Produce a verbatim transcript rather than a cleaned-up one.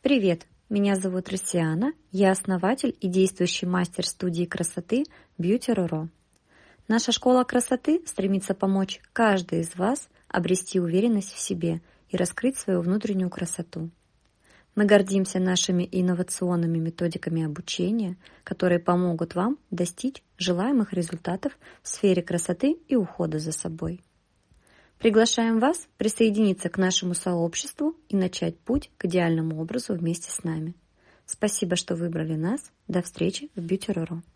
Привет, меня зовут Россиана, я основатель и действующий мастер студии красоты Beauty Roro. Наша школа красоты стремится помочь каждой из вас обрести уверенность в себе и раскрыть свою внутреннюю красоту. Мы гордимся нашими инновационными методиками обучения, которые помогут вам достичь желаемых результатов в сфере красоты и ухода за собой. Приглашаем вас присоединиться к нашему сообществу и начать путь к идеальному образу вместе с нами. Спасибо, что выбрали нас. До встречи в Beauty Roro.